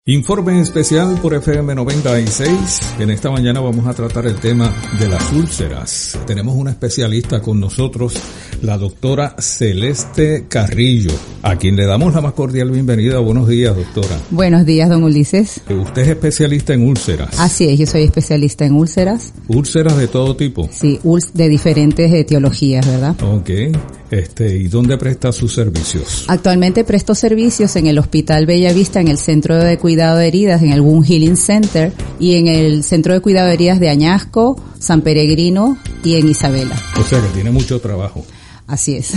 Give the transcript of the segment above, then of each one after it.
Informe especial por FM 96. En esta mañana vamos a tratar el tema de las úlceras. Tenemos una especialista con nosotros, la doctora Celeste Carrillo, a quien le damos la más cordial bienvenida. Buenos días, doctora. Buenos días, don Ulises. Usted es especialista en úlceras. Así es, yo soy especialista en úlceras. ¿Úlceras de todo tipo? Sí, de diferentes etiologías, ¿verdad? Ok. ¿Y dónde presta sus servicios? Actualmente presto servicios en el Hospital Bellavista, en el Centro de Cuidado de Heridas, en el Wound Healing Center, y en el Centro de Cuidado de Heridas de Añasco, San Peregrino y en Isabela. O sea que tiene mucho trabajo. Así es.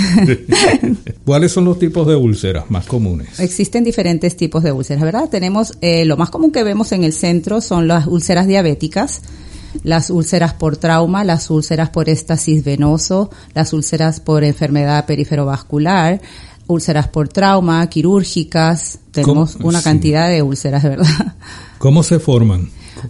¿Cuáles son los tipos de úlceras más comunes? Existen diferentes tipos de úlceras, ¿verdad? Tenemos, lo más común que vemos en el centro son las úlceras diabéticas, las úlceras por trauma, las úlceras por éstasis venoso, las úlceras por enfermedad periferovascular, úlceras por trauma, quirúrgicas. Tenemos una cantidad de úlceras, ¿verdad? ¿Cómo se forman?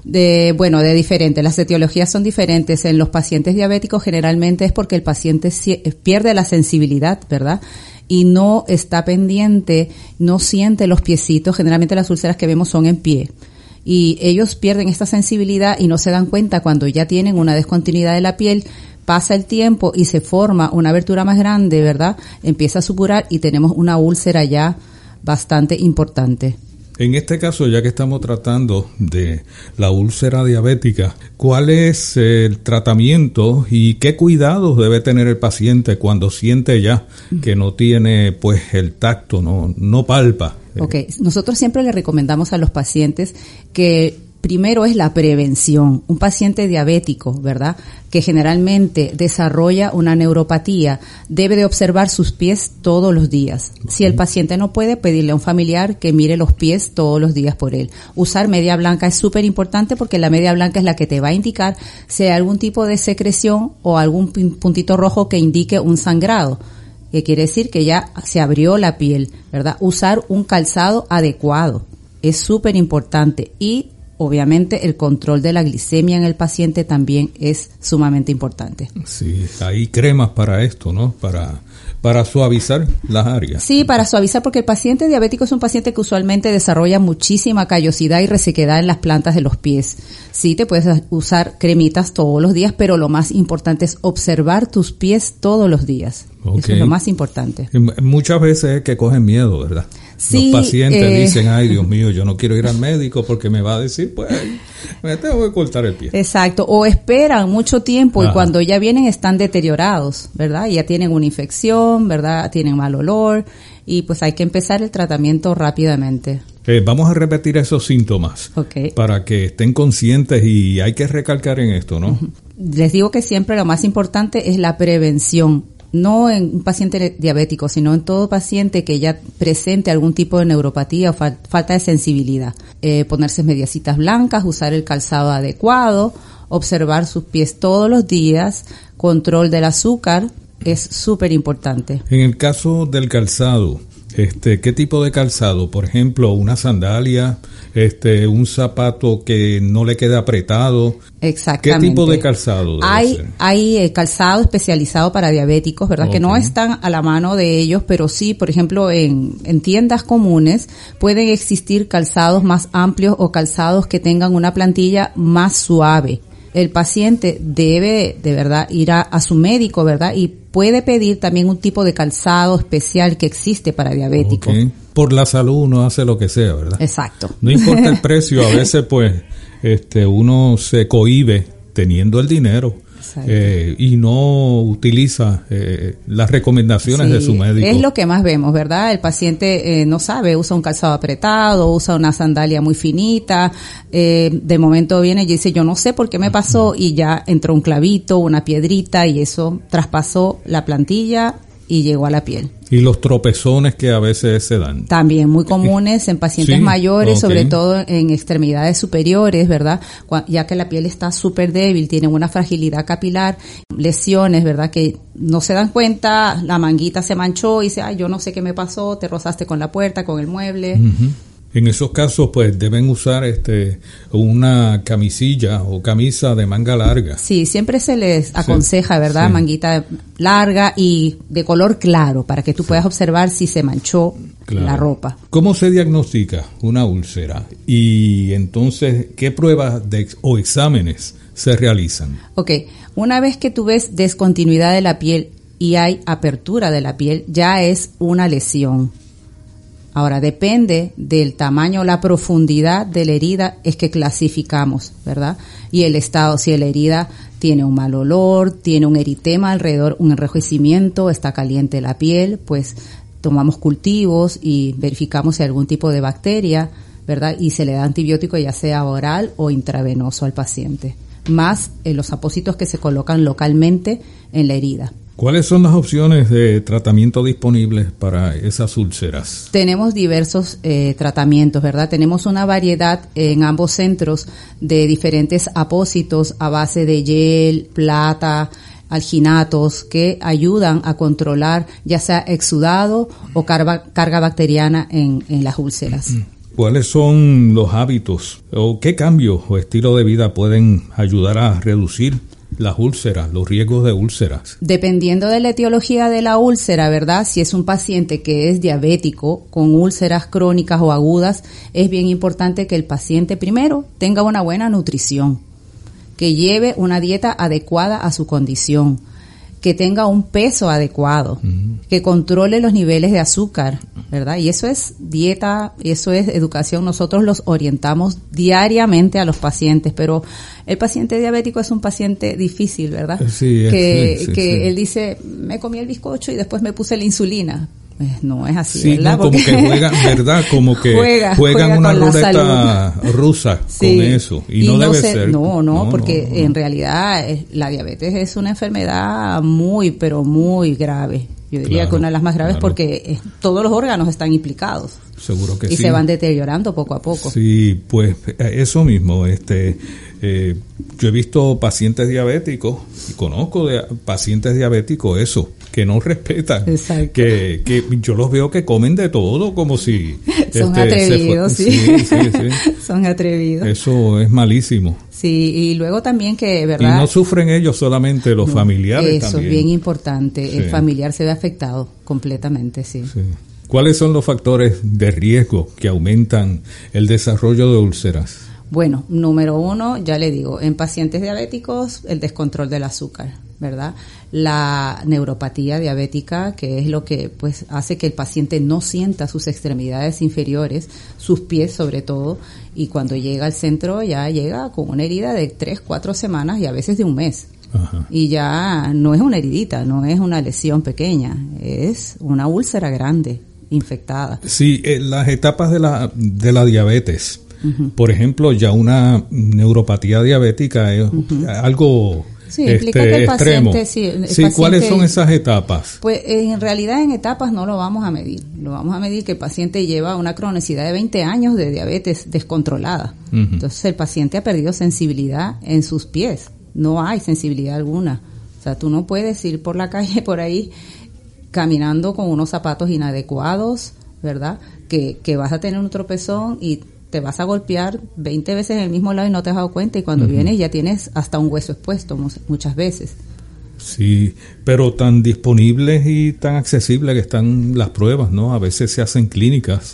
De diferentes. Las etiologías son diferentes. En los pacientes diabéticos generalmente es porque el paciente pierde la sensibilidad, ¿verdad? Y no está pendiente, no siente los piecitos. Generalmente las úlceras que vemos son en pie. Y ellos pierden esta sensibilidad y no se dan cuenta cuando ya tienen una descontinuidad de la piel. Pasa el tiempo y se forma una abertura más grande, ¿verdad? Empieza a supurar y tenemos una úlcera ya bastante importante. En este caso, ya que estamos tratando de la úlcera diabética, ¿cuál es el tratamiento y qué cuidados debe tener el paciente cuando siente ya que no tiene pues el tacto, no palpa? Okay, nosotros siempre le recomendamos a los pacientes que primero es la prevención. Un paciente diabético, ¿verdad?, que generalmente desarrolla una neuropatía, debe de observar sus pies todos los días. Si el paciente no puede, pedirle a un familiar que mire los pies todos los días por él. Usar media blanca es súper importante porque la media blanca es la que te va a indicar si hay algún tipo de secreción o algún puntito rojo que indique un sangrado, que quiere decir que ya se abrió la piel, ¿verdad? Usar un calzado adecuado es súper importante, y obviamente el control de la glicemia en el paciente también es sumamente importante. Sí, hay cremas para esto, ¿no? Para suavizar las áreas. Sí, para suavizar, porque el paciente diabético es un paciente que usualmente desarrolla muchísima callosidad y resequedad en las plantas de los pies. Sí, te puedes usar cremitas todos los días, pero lo más importante es observar tus pies todos los días. Okay. Eso es lo más importante. Muchas veces es que cogen miedo, ¿verdad? Sí, los pacientes dicen, ay Dios mío, yo no quiero ir al médico porque me va a decir, pues, me tengo que cortar el pie. Exacto, o esperan mucho tiempo. Ajá. Y cuando ya vienen están deteriorados, ¿verdad? Ya tienen una infección, ¿verdad? Tienen mal olor, y pues hay que empezar el tratamiento rápidamente. Vamos a repetir esos síntomas, okay, para que estén conscientes, y hay que recalcar en esto, ¿no? Les digo que siempre lo más importante es la prevención. No en un paciente diabético, sino en todo paciente que ya presente algún tipo de neuropatía o falta de sensibilidad. Ponerse mediecitas blancas, usar el calzado adecuado, observar sus pies todos los días, control del azúcar es súper importante. En el caso del calzado, ¿qué tipo de calzado? Por ejemplo, una sandalia, un zapato que no le quede apretado. Exactamente. ¿Qué tipo de calzado debe ser? Hay calzado especializado para diabéticos, ¿verdad? Okay. Que no están a la mano de ellos, pero sí, por ejemplo, en tiendas comunes pueden existir calzados más amplios o calzados que tengan una plantilla más suave. El paciente debe de verdad ir a su médico, ¿verdad? Y puede pedir también un tipo de calzado especial que existe para diabéticos. Okay. Por la salud uno hace lo que sea, ¿verdad? Exacto. No importa el precio, a veces pues uno se cohíbe teniendo el dinero. Y no utiliza las recomendaciones de su médico. Es lo que más vemos, ¿verdad? El paciente no sabe, usa un calzado apretado, usa una sandalia muy finita, de momento viene y dice, yo no sé por qué me pasó, y ya entró un clavito, una piedrita, y eso traspasó la plantilla y llegó a la piel. Y los tropezones que a veces se dan. También muy comunes en pacientes mayores, okay, sobre todo en extremidades superiores, ¿verdad? Ya que la piel está súper débil, tienen una fragilidad capilar, lesiones, ¿verdad? Que no se dan cuenta, la manguita se manchó y dice, ay, yo no sé qué me pasó, te rozaste con la puerta, con el mueble. Uh-huh. En esos casos, pues, deben usar una camisilla o camisa de manga larga. Sí, siempre se les aconseja, ¿verdad? Sí. Manguita larga y de color claro, para que tú puedas observar si se manchó la ropa. ¿Cómo se diagnostica una úlcera? Y entonces, ¿qué pruebas o exámenes se realizan? Ok, una vez que tú ves descontinuidad de la piel y hay apertura de la piel, ya es una lesión. Ahora, depende del tamaño, la profundidad de la herida es que clasificamos, ¿verdad? Y el estado, si la herida tiene un mal olor, tiene un eritema alrededor, un enrojecimiento, está caliente la piel, pues tomamos cultivos y verificamos si hay algún tipo de bacteria, ¿verdad? Y se le da antibiótico ya sea oral o intravenoso al paciente, más los apósitos que se colocan localmente en la herida. ¿Cuáles son las opciones de tratamiento disponibles para esas úlceras? Tenemos diversos tratamientos, ¿verdad? Tenemos una variedad en ambos centros de diferentes apósitos a base de hiel, plata, alginatos que ayudan a controlar ya sea exudado o carga bacteriana en las úlceras. ¿Cuáles son los hábitos o qué cambios o estilo de vida pueden ayudar a reducir las úlceras, los riesgos de úlceras? Dependiendo de la etiología de la úlcera, ¿verdad? Si es un paciente que es diabético con úlceras crónicas o agudas, es bien importante que el paciente primero tenga una buena nutrición, que lleve una dieta adecuada a su condición, que tenga un peso adecuado, que controle los niveles de azúcar, ¿verdad? Y eso es dieta, eso es educación. Nosotros los orientamos diariamente a los pacientes, pero el paciente diabético es un paciente difícil, ¿verdad? Sí, que él dice, me comí el bizcocho y después me puse la insulina. No es así, sí, ¿verdad? No, como que juegan, ¿verdad? Como que juegan una ruleta rusa sí, con eso. Y no debe ser. No, porque en realidad la diabetes es una enfermedad muy, pero muy grave. Yo diría que una de las más graves porque todos los órganos están implicados. Seguro que sí. Y se van deteriorando poco a poco. Sí, pues eso mismo. Yo he visto pacientes diabéticos y conozco de pacientes diabéticos que no respetan. Exacto. Que yo los veo que comen de todo como si son atrevidos, sí. Son atrevidos. Eso es malísimo. Sí, y luego también que, ¿verdad? Y no sufren ellos solamente, los familiares eso también. Eso es bien importante. Sí. El familiar se ve afectado completamente, sí. ¿Cuáles son los factores de riesgo que aumentan el desarrollo de úlceras? Bueno, número uno, ya le digo, en pacientes diabéticos, el descontrol del azúcar, ¿verdad? La neuropatía diabética, que es lo que pues hace que el paciente no sienta sus extremidades inferiores, sus pies sobre todo, y cuando llega al centro ya llega con una herida de 3-4 semanas y a veces de un mes. Ajá. Y ya no es una heridita, no es una lesión pequeña, es una úlcera grande, infectada. Sí, las etapas de la diabetes. Uh-huh. Por ejemplo, ya una neuropatía diabética es algo implica que el extremo. Paciente, ¿Cuáles son esas etapas? Pues en realidad en etapas no lo vamos a medir. Lo vamos a medir que el paciente lleva una cronicidad de 20 años de diabetes descontrolada. Uh-huh. Entonces el paciente ha perdido sensibilidad en sus pies. No hay sensibilidad alguna. O sea, tú no puedes ir por la calle por ahí caminando con unos zapatos inadecuados, ¿verdad? Que vas a tener un tropezón y te vas a golpear 20 veces en el mismo lado y no te has dado cuenta, y cuando vienes ya tienes hasta un hueso expuesto muchas veces. Sí, pero tan disponibles y tan accesibles que están las pruebas, ¿no? A veces se hacen clínicas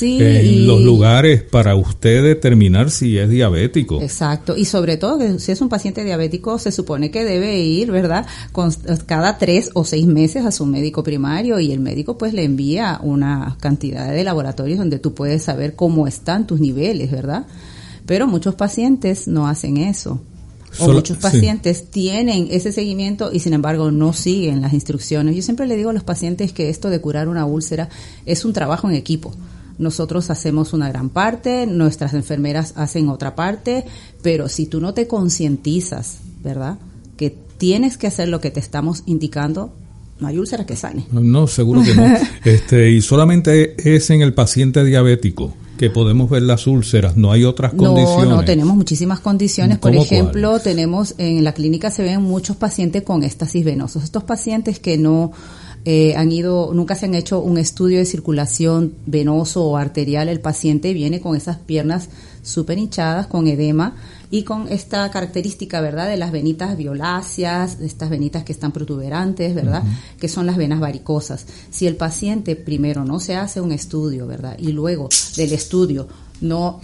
en los lugares para usted determinar si es diabético. Exacto, y sobre todo que si es un paciente diabético se supone que debe ir, ¿verdad?, cada 3 o 6 meses a su médico primario, y el médico pues le envía una cantidad de laboratorios donde tú puedes saber cómo están tus niveles, ¿verdad? Pero muchos pacientes no hacen eso. Muchos pacientes tienen ese seguimiento y sin embargo no siguen las instrucciones. Yo siempre le digo a los pacientes que esto de curar una úlcera es un trabajo en equipo. Nosotros hacemos una gran parte, nuestras enfermeras hacen otra parte, pero si tú no te concientizas, ¿verdad?, que tienes que hacer lo que te estamos indicando, no hay úlcera que sane. No, seguro que no. Y solamente es en el paciente diabético que podemos ver las úlceras, no hay otras condiciones. No, tenemos muchísimas condiciones. Por ejemplo, ¿cuál? tenemos en la clínica se ven muchos pacientes con éstasis venosos. Estos pacientes que no nunca se han hecho un estudio de circulación venoso o arterial. El paciente viene con esas piernas súper hinchadas, con edema y con esta característica, ¿verdad?, de las venitas violáceas, de estas venitas que están protuberantes, ¿verdad?, que son las venas varicosas. Si el paciente primero no se hace un estudio, ¿verdad?, y luego del estudio no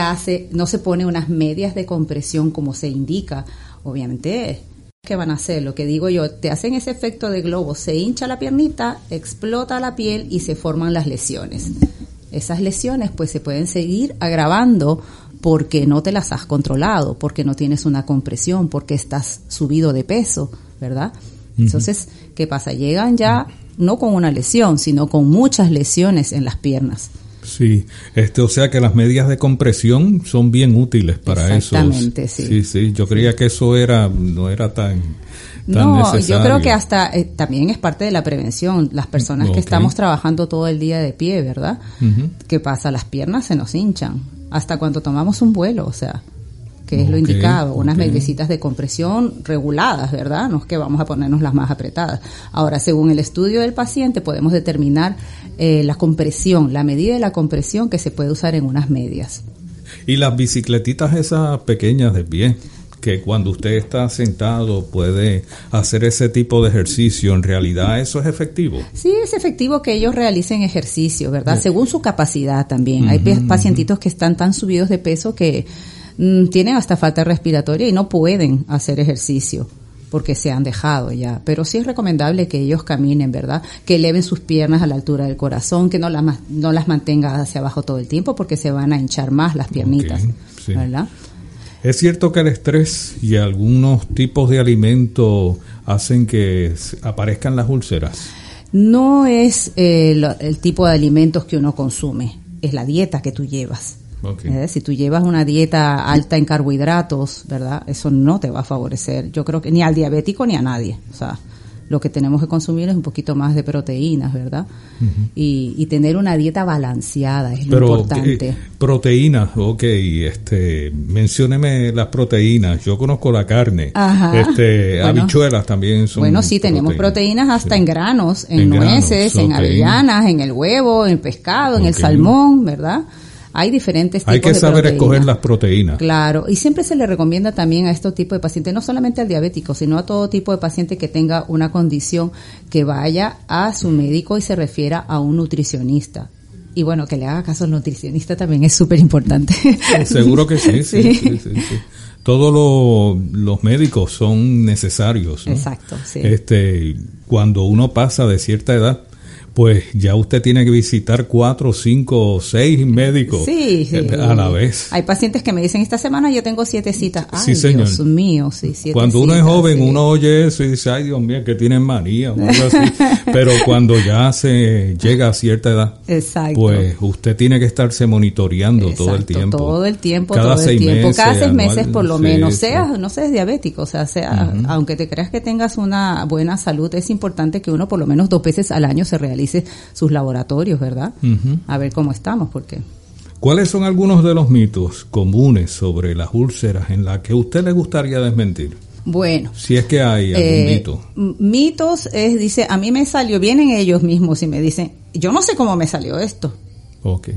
se pone unas medias de compresión como se indica, obviamente, ¿qué van a hacer? Lo que digo yo, te hacen ese efecto de globo, se hincha la piernita, explota la piel y se forman las lesiones. Esas lesiones pues se pueden seguir agravando porque no te las has controlado, porque no tienes una compresión, porque estás subido de peso, ¿verdad? Entonces, ¿qué pasa? Llegan ya no con una lesión, sino con muchas lesiones en las piernas. Sí, o sea que las medias de compresión son bien útiles para eso. Exactamente, sí. Sí, yo creía que eso no era tan necesario. Yo creo que hasta también es parte de la prevención. Las personas que estamos trabajando todo el día de pie, ¿verdad? ¿Qué pasa? Las piernas se nos hinchan hasta cuando tomamos un vuelo, o sea, que es lo indicado, unas mediecitas de compresión reguladas, ¿verdad? No es que vamos a ponernos las más apretadas. Ahora, según el estudio del paciente, podemos determinar la compresión, la medida de la compresión que se puede usar en unas medias. Y las bicicletitas esas pequeñas de pie, que cuando usted está sentado puede hacer ese tipo de ejercicio, ¿en realidad eso es efectivo? Sí, es efectivo que ellos realicen ejercicio, ¿verdad? Según su capacidad también. Hay pacientitos que están tan subidos de peso que tienen hasta falta respiratoria y no pueden hacer ejercicio porque se han dejado ya, pero sí es recomendable que ellos caminen, ¿verdad? Que eleven sus piernas a la altura del corazón, que no las mantenga hacia abajo todo el tiempo porque se van a hinchar más las piernitas, sí. ¿Verdad? ¿Es cierto que el estrés y algunos tipos de alimentos hacen que aparezcan las úlceras? No es el tipo de alimentos que uno consume, es la dieta que tú llevas. Si tú llevas una dieta alta en carbohidratos, ¿verdad?, eso no te va a favorecer. Yo creo que ni al diabético ni a nadie. O sea, lo que tenemos que consumir es un poquito más de proteínas, ¿verdad? Y tener una dieta balanceada es lo importante. Proteínas, mencióneme las proteínas. Yo conozco la carne. Habichuelas también son. Bueno, sí, tenemos proteínas hasta en granos, en nueces, en avellanas, en el huevo, en el pescado, en el salmón, ¿verdad? Hay diferentes tipos de proteínas. Hay que saber escoger las proteínas. Claro, y siempre se le recomienda también a estos tipos de pacientes, no solamente al diabético, sino a todo tipo de paciente que tenga una condición, que vaya a su médico y se refiera a un nutricionista. Y bueno, que le haga caso al nutricionista también es súper importante. Seguro que sí. Todos los médicos son necesarios, ¿no? Exacto, sí. Cuando uno pasa de cierta edad, pues ya usted tiene que visitar 4, 5, 6 médicos a la vez. Hay pacientes que me dicen, esta semana yo tengo 7 citas. Ay, sí, señor. Dios mío, sí, 7 Cuando uno es joven, uno oye eso y dice, ay, Dios mío, que tienen manía o algo así. Pero cuando ya se llega a cierta edad, pues usted tiene que estarse monitoreando todo el tiempo. Cada 6 meses. Cada 6 meses por lo menos. No seas diabético, o sea, aunque te creas que tengas una buena salud, es importante que uno por lo menos 2 veces al año se realice sus laboratorios, ¿verdad? A ver cómo estamos, porque... ¿Cuáles son algunos de los mitos comunes sobre las úlceras en las que a usted le gustaría desmentir? Bueno. Si es que hay algún mito. Mitos dice, a mí me salió, vienen ellos mismos y me dicen, yo no sé cómo me salió esto. Ok.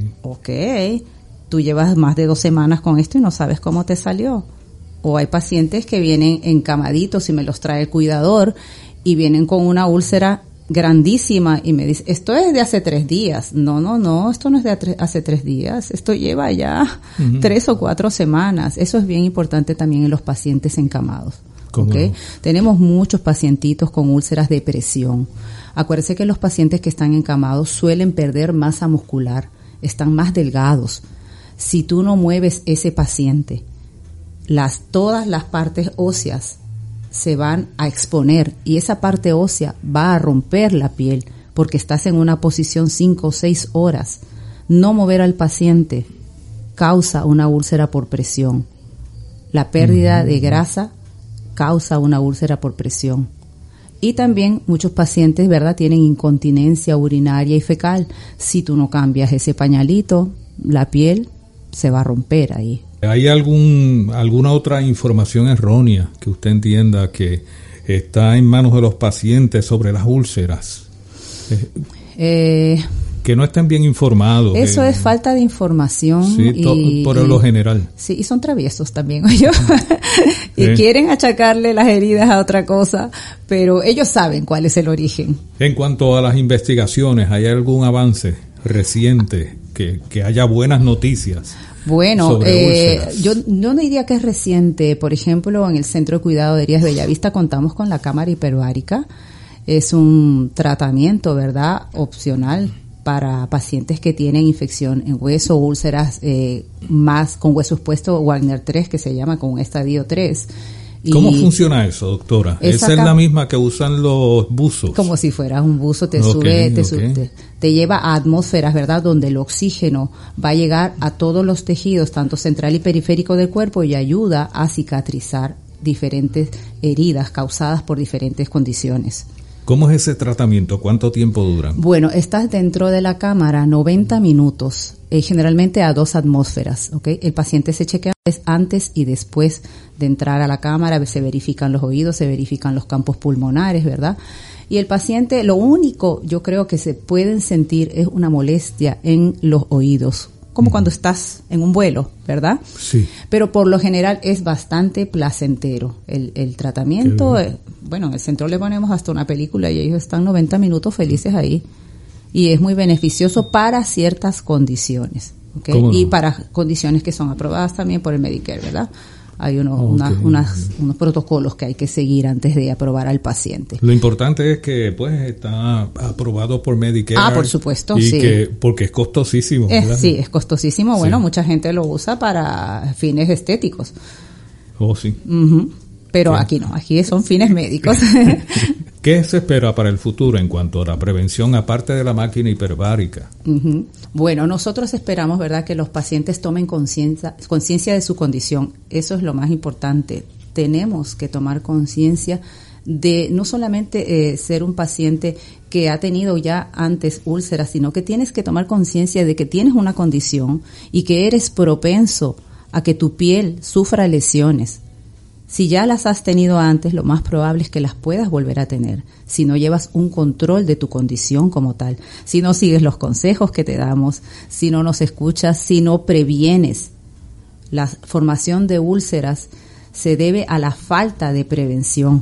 Tú llevas más de 2 semanas con esto y no sabes cómo te salió. O hay pacientes que vienen encamaditos y me los trae el cuidador y vienen con una úlcera grandísima y me dice, esto es de hace 3 días. No, esto no es de hace 3 días, esto lleva ya 3 o 4 semanas. Eso es bien importante también en los pacientes encamados. ¿Okay? Tenemos muchos pacientitos con úlceras de presión. Acuérdense que los pacientes que están encamados suelen perder masa muscular, están más delgados. Si tú no mueves ese paciente, todas las partes óseas se van a exponer y esa parte ósea va a romper la piel porque estás en una posición 5 o 6 horas. No mover al paciente causa una úlcera por presión. La pérdida de grasa causa una úlcera por presión. Y también muchos pacientes, ¿verdad?, tienen incontinencia urinaria y fecal. Si tú no cambias ese pañalito, la piel se va a romper ahí. ¿Hay alguna otra información errónea que usted entienda que está en manos de los pacientes sobre las úlceras? Que no estén bien informados. Eso es falta de información. Sí, por lo general. Sí, y son traviesos también ellos. Y quieren achacarle las heridas a otra cosa, pero ellos saben cuál es el origen. En cuanto a las investigaciones, ¿hay algún avance reciente que haya buenas noticias? Bueno, yo no diría que es reciente. Por ejemplo, en el Centro de Cuidado de Heridas Bellavista contamos con la cámara hiperbárica. Es un tratamiento, ¿verdad?, opcional para pacientes que tienen infección en hueso, úlceras más con hueso expuesto, Wagner 3, que se llama con un estadio 3. ¿Cómo funciona eso, doctora? ¿Esa es la misma que usan los buzos? Como si fueras un buzo, te lleva a atmósferas, ¿verdad?, donde el oxígeno va a llegar a todos los tejidos, tanto central y periférico del cuerpo, y ayuda a cicatrizar diferentes heridas causadas por diferentes condiciones. ¿Cómo es ese tratamiento? ¿Cuánto tiempo dura? Bueno, estás dentro de la cámara 90 minutos, generalmente a 2 atmósferas, ¿ok? El paciente se chequea antes y después de entrar a la cámara, se verifican los oídos, se verifican los campos pulmonares, ¿verdad? Y el paciente, lo único yo creo que se pueden sentir es una molestia en los oídos, como cuando estás en un vuelo, ¿verdad? Sí. Pero por lo general es bastante placentero el tratamiento. Bueno, en el centro le ponemos hasta una película y ellos están 90 minutos felices ahí. Y es muy beneficioso para ciertas condiciones, ¿okay? Y para condiciones que son aprobadas también por el Medicare, ¿verdad? Hay unos protocolos que hay que seguir antes de aprobar al paciente. Lo importante es que pues está aprobado por Medicare. Ah, por supuesto, y sí. Porque es costosísimo, ¿verdad? Sí, es costosísimo. Bueno, mucha gente lo usa para fines estéticos. Oh, sí. Uh-huh. Pero aquí no, aquí son fines médicos. ¿Qué se espera para el futuro en cuanto a la prevención, aparte de la máquina hiperbárica? Uh-huh. Bueno, nosotros esperamos, ¿verdad?, que los pacientes tomen conciencia de su condición. Eso es lo más importante. Tenemos que tomar conciencia de no solamente ser un paciente que ha tenido ya antes úlceras, sino que tienes que tomar conciencia de que tienes una condición y que eres propenso a que tu piel sufra lesiones. Si ya las has tenido antes, lo más probable es que las puedas volver a tener, si no llevas un control de tu condición como tal, si no sigues los consejos que te damos, si no nos escuchas, si no previenes. La formación de úlceras se debe a la falta de prevención.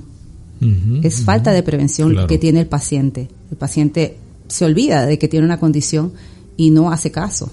Es falta de prevención que tiene el paciente. El paciente se olvida de que tiene una condición y no hace caso.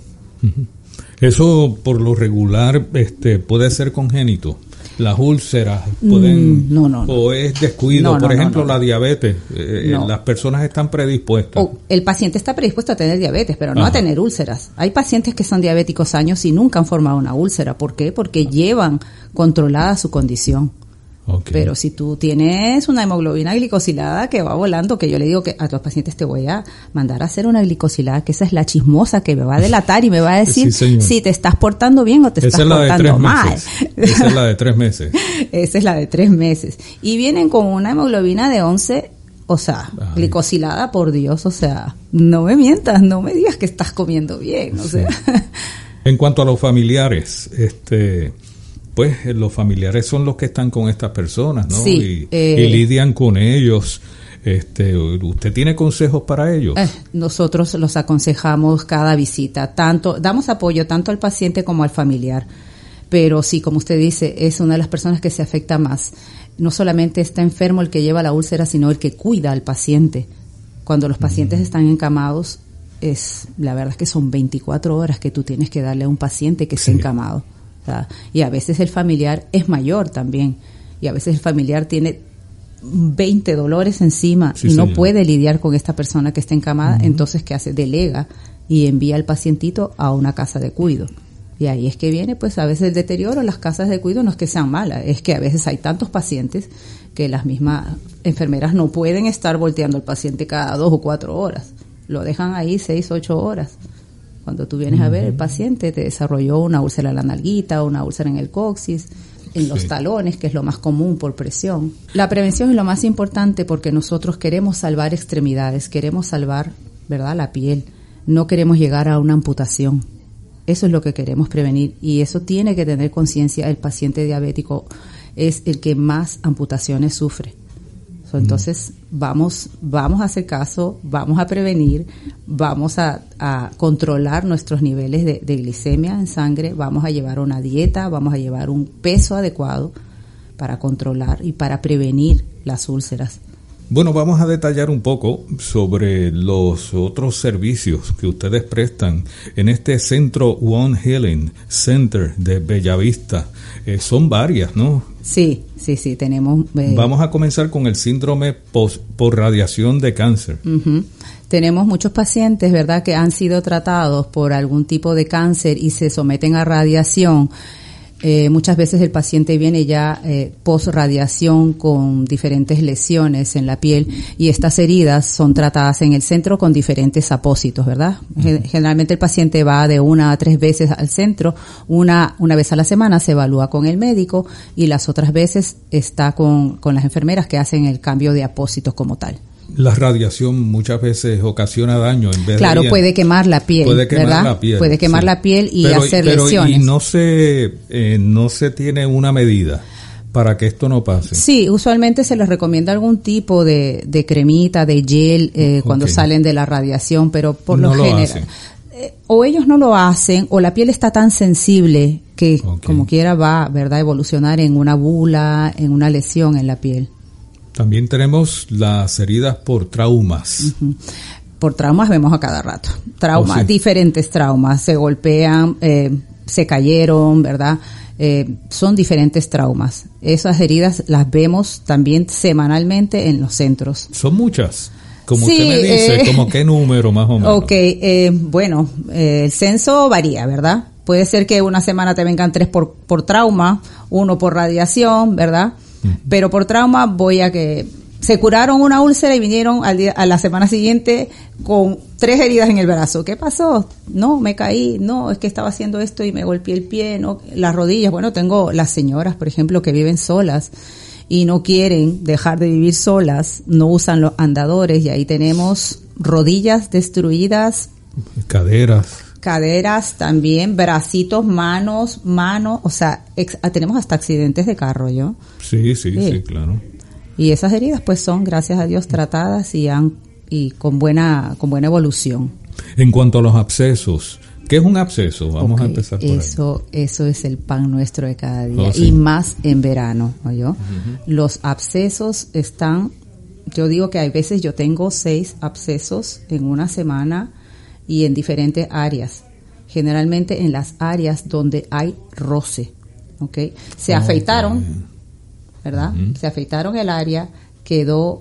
Eso por lo regular puede ser congénito. Las úlceras pueden o es descuido, por ejemplo la diabetes, las personas están predispuestas. El paciente está predispuesto a tener diabetes, pero no a tener úlceras. Hay pacientes que son diabéticos años y nunca han formado una úlcera. ¿Por qué? Porque llevan controlada su condición. Okay. Pero si tú tienes una hemoglobina glicosilada que va volando, que yo le digo que a tus pacientes te voy a mandar a hacer una glicosilada, que esa es la chismosa que me va a delatar y me va a decir si te estás portando bien o te estás portando mal. Esa es la de 3 meses. Esa es la de 3 meses. Y vienen con una hemoglobina de 11, o sea, glicosilada, por Dios, o sea, no me mientas, no me digas que estás comiendo bien, o sea. En cuanto a los familiares, pues los familiares son los que están con estas personas, ¿no? Sí, y lidian con ellos. ¿Usted tiene consejos para ellos? Nosotros los aconsejamos cada visita. Damos apoyo tanto al paciente como al familiar. Pero sí, como usted dice, es una de las personas que se afecta más. No solamente está enfermo el que lleva la úlcera, sino el que cuida al paciente. Cuando los pacientes están encamados, la verdad es que son 24 horas que tú tienes que darle a un paciente que esté encamado. Y a veces el familiar es mayor también, y a veces el familiar tiene 20 dolores encima y no puede lidiar con esta persona que está encamada. Entonces, ¿qué hace? Delega y envía al pacientito a una casa de cuido. Y ahí es que viene, pues, a veces el deterioro. Las casas de cuido no es que sean malas, es que a veces hay tantos pacientes que las mismas enfermeras no pueden estar volteando al paciente cada 2 o 4 horas. Lo dejan ahí 6 o 8 horas. Cuando tú vienes a ver, el paciente te desarrolló una úlcera en la nalguita, una úlcera en el coxis, en los talones, que es lo más común por presión. La prevención es lo más importante porque nosotros queremos salvar extremidades, queremos salvar, ¿verdad?, la piel. No queremos llegar a una amputación. Eso es lo que queremos prevenir y eso tiene que tener conciencia. El paciente diabético es el que más amputaciones sufre. Entonces, vamos a hacer caso, vamos a prevenir, vamos a controlar nuestros niveles de glicemia en sangre, vamos a llevar una dieta, vamos a llevar un peso adecuado para controlar y para prevenir las úlceras. Bueno, vamos a detallar un poco sobre los otros servicios que ustedes prestan en este centro One Healing Center de Bellavista. Son varias, ¿no? Sí, tenemos... Vamos a comenzar con el síndrome por radiación de cáncer. Uh-huh. Tenemos muchos pacientes, ¿verdad?, que han sido tratados por algún tipo de cáncer y se someten a radiación. Muchas veces el paciente viene ya post-radiación con diferentes lesiones en la piel y estas heridas son tratadas en el centro con diferentes apósitos, ¿verdad? Generalmente el paciente va de 1 a 3 veces al centro, una vez a la semana se evalúa con el médico y las otras veces está con las enfermeras que hacen el cambio de apósitos como tal. La radiación muchas veces ocasiona daño en vez de puede quemar la piel, puede quemar ¿verdad? La piel, puede quemar la piel y hacer lesiones. Y no se tiene una medida para que esto no pase. Sí, usualmente se les recomienda algún tipo de cremita, de gel cuando salen de la radiación, pero por lo general o ellos no lo hacen o la piel está tan sensible que como quiera va, ¿verdad?, evolucionar en una bula, en una lesión en la piel. También tenemos las heridas por traumas. Uh-huh. Por traumas vemos a cada rato. Traumas, diferentes traumas. Se golpean, se cayeron, ¿verdad? Son diferentes traumas. Esas heridas las vemos también semanalmente en los centros. ¿Son muchas? Como usted me dice, ¿como qué número más o menos? Bueno, el censo varía, ¿verdad? Puede ser que una semana te vengan 3 por trauma, 1 por radiación, ¿verdad? Pero por trauma voy a que se curaron una úlcera y vinieron a la semana siguiente con 3 heridas en el brazo. ¿Qué pasó? No, me caí. No, es que estaba haciendo esto y me golpeé el pie. No, las rodillas. Bueno, tengo las señoras, por ejemplo, que viven solas y no quieren dejar de vivir solas. No usan los andadores y ahí tenemos rodillas destruidas. Caderas también, bracitos, manos, o sea, tenemos hasta accidentes de carro, ¿yo? Sí, claro. Y esas heridas pues son, gracias a Dios, tratadas y con buena evolución. En cuanto a los abscesos, ¿qué es un absceso? Vamos a empezar por eso es el pan nuestro de cada día y más en verano, ¿oyó? Uh-huh. Los abscesos están, yo digo que hay veces yo tengo 6 abscesos en una semana y en diferentes áreas, generalmente en las áreas donde hay roce, se afeitaron, ¿verdad? Uh-huh. Se afeitaron el área, quedó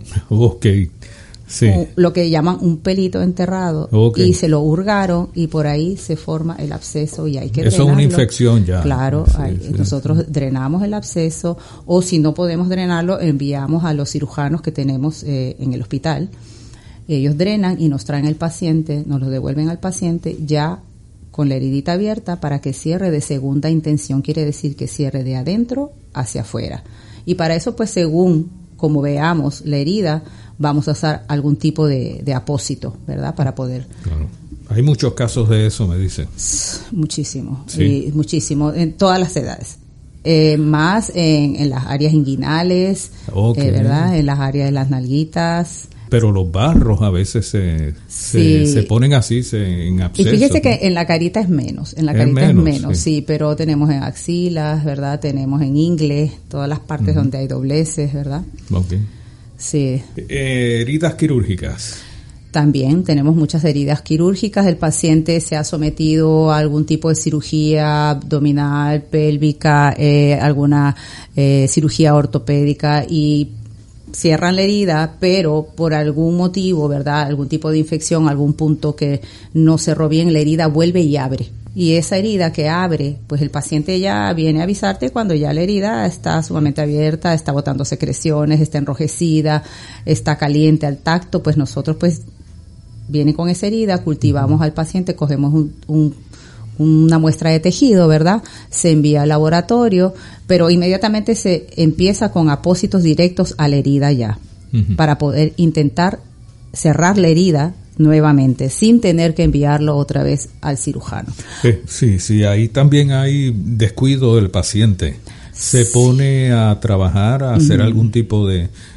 lo que llaman un pelito enterrado y se lo hurgaron y por ahí se forma el absceso y hay que drenarlo. Eso es una infección ya. Claro, nosotros drenamos el absceso o si no podemos drenarlo enviamos a los cirujanos que tenemos en el hospital. Ellos drenan y nos traen el paciente, nos lo devuelven al paciente ya con la heridita abierta para que cierre de segunda intención, quiere decir que cierre de adentro hacia afuera. Y para eso, pues según como veamos la herida, vamos a usar algún tipo de apósito, ¿verdad? Para poder... Claro. Hay muchos casos de eso, me dicen. Muchísimo, muchísimo, en todas las edades. Más en las áreas inguinales, ¿verdad? En las áreas de las nalguitas. Pero los barros a veces se ponen así en abscesos. Y fíjese que en la carita es menos, es menos, sí, pero tenemos en axilas, ¿verdad? Tenemos en ingles, todas las partes donde hay dobleces, ¿verdad? Sí. Heridas quirúrgicas. También tenemos muchas heridas quirúrgicas. El paciente se ha sometido a algún tipo de cirugía abdominal, pélvica, alguna cirugía ortopédica y cierran la herida, pero por algún motivo, ¿verdad? Algún tipo de infección, algún punto que no cerró bien, la herida vuelve y abre. Y esa herida que abre, pues el paciente ya viene a avisarte cuando ya la herida está sumamente abierta, está botando secreciones, está enrojecida, está caliente al tacto, pues nosotros pues viene con esa herida, cultivamos al paciente, cogemos una muestra de tejido, ¿verdad? Se envía al laboratorio, pero inmediatamente se empieza con apósitos directos a la herida ya, para poder intentar cerrar la herida nuevamente, sin tener que enviarlo otra vez al cirujano. Sí, ahí también hay descuido del paciente. Se pone a trabajar, a hacer algún tipo de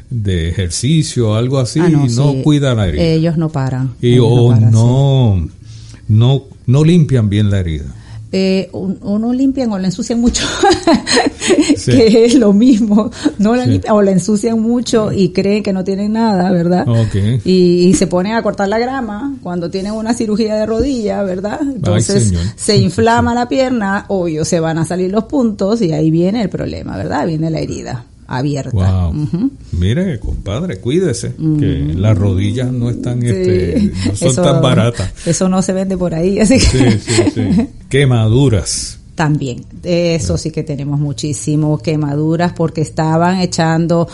de ejercicio, algo así, no, y no sí, cuida la herida. Ellos no paran. Y no limpian bien la herida. Uno limpian o la ensucian mucho, Sí. que es lo mismo, no la limpian o la ensucian mucho y creen que no tienen nada, ¿verdad? Okay. Y se ponen a cortar la grama cuando tienen una cirugía de rodilla, ¿verdad? Entonces se inflama la pierna, obvio, se van a salir los puntos y ahí viene el problema, ¿verdad? Viene la herida abierta. Wow. Uh-huh. Mire, compadre, cuídese, que las rodillas no están, no son tan baratas. Eso no se vende por ahí, así que. Sí. Quemaduras. También, eso sí que tenemos muchísimo, quemaduras porque estaban echando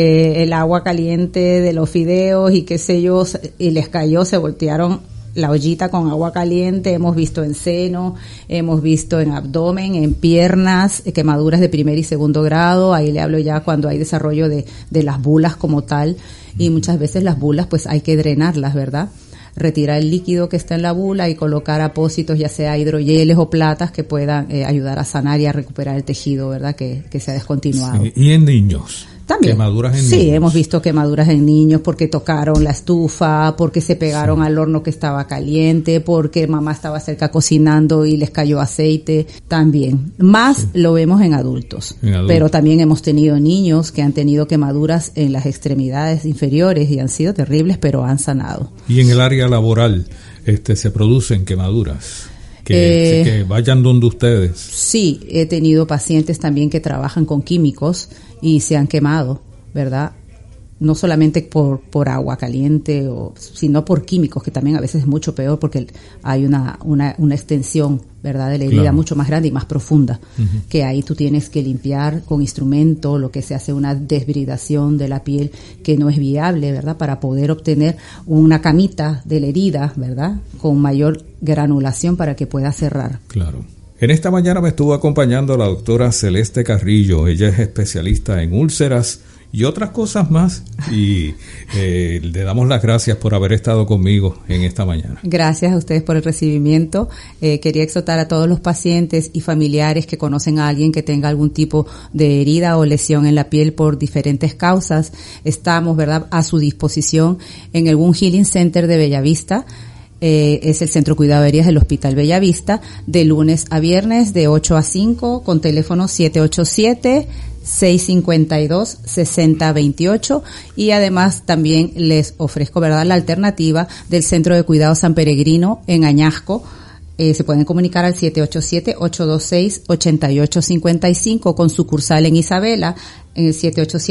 el agua caliente de los fideos y qué sé yo, y les cayó, se voltearon la ollita con agua caliente. Hemos visto en seno, hemos visto en abdomen, en piernas, quemaduras de primer y segundo grado. Ahí le hablo ya cuando hay desarrollo de las bulas como tal, y muchas veces las bulas pues hay que drenarlas, ¿verdad? Retirar el líquido que está en la bula y colocar apósitos, ya sea hidrogeles o platas, que puedan ayudar a sanar y a recuperar el tejido, ¿verdad? Que se ha descontinuado. Sí. ¿Y en niños? También. Quemaduras en niños. Sí, hemos visto quemaduras en niños porque tocaron la estufa, porque se pegaron al horno que estaba caliente, porque mamá estaba cerca cocinando y les cayó aceite. También. Más lo vemos en adultos. Pero también hemos tenido niños que han tenido quemaduras en las extremidades inferiores y han sido terribles, pero han sanado. ¿Y en el área laboral se producen quemaduras? Que vayan donde ustedes. Sí, he tenido pacientes también que trabajan con químicos y se han quemado, ¿verdad? No solamente por agua caliente, sino por químicos, que también a veces es mucho peor porque hay una extensión, ¿verdad?, de la herida, claro, mucho más grande y más profunda, uh-huh, que ahí tú tienes que limpiar con instrumento, lo que se hace una desbridación de la piel que no es viable, ¿verdad?, para poder obtener una camita de la herida, ¿verdad?, con mayor granulación para que pueda cerrar. Claro. En esta mañana me estuvo acompañando la doctora Celeste Carrillo. Ella es especialista en úlceras y otras cosas más, y le damos las gracias por haber estado conmigo en esta mañana. Gracias a ustedes por el recibimiento. Quería exhortar a todos los pacientes y familiares que conocen a alguien que tenga algún tipo de herida o lesión en la piel por diferentes causas. Estamos, ¿verdad?, a su disposición en el Wound Healing Center de Bellavista. Es el Centro de Cuidado de Heridas del Hospital Bellavista, de lunes a viernes de 8 a 5, con teléfono 787-652-6028, y además también les ofrezco, ¿verdad?, la alternativa del Centro de Cuidado San Peregrino en Añasco. Se pueden comunicar al 787-826-8855, con sucursal en Isabela, en el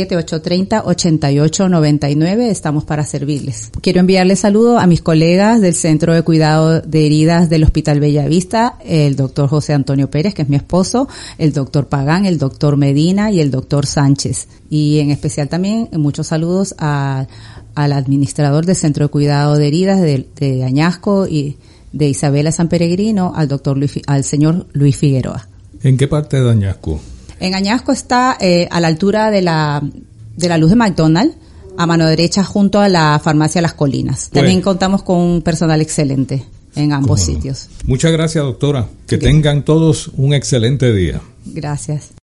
787-830-8899. Estamos para servirles. Quiero enviarles saludos a mis colegas del Centro de Cuidado de Heridas del Hospital Bellavista, el doctor José Antonio Pérez, que es mi esposo, el doctor Pagán, el doctor Medina y el doctor Sánchez. Y en especial también muchos saludos al administrador del Centro de Cuidado de Heridas de Añasco y de Isabela San Peregrino, al señor Luis Figueroa. ¿En qué parte de Añasco? En Añasco está a la altura de la luz de McDonald's, a mano derecha, junto a la farmacia Las Colinas. También contamos con un personal excelente en ambos sitios. Muchas gracias, doctora. Que tengan todos un excelente día. Gracias.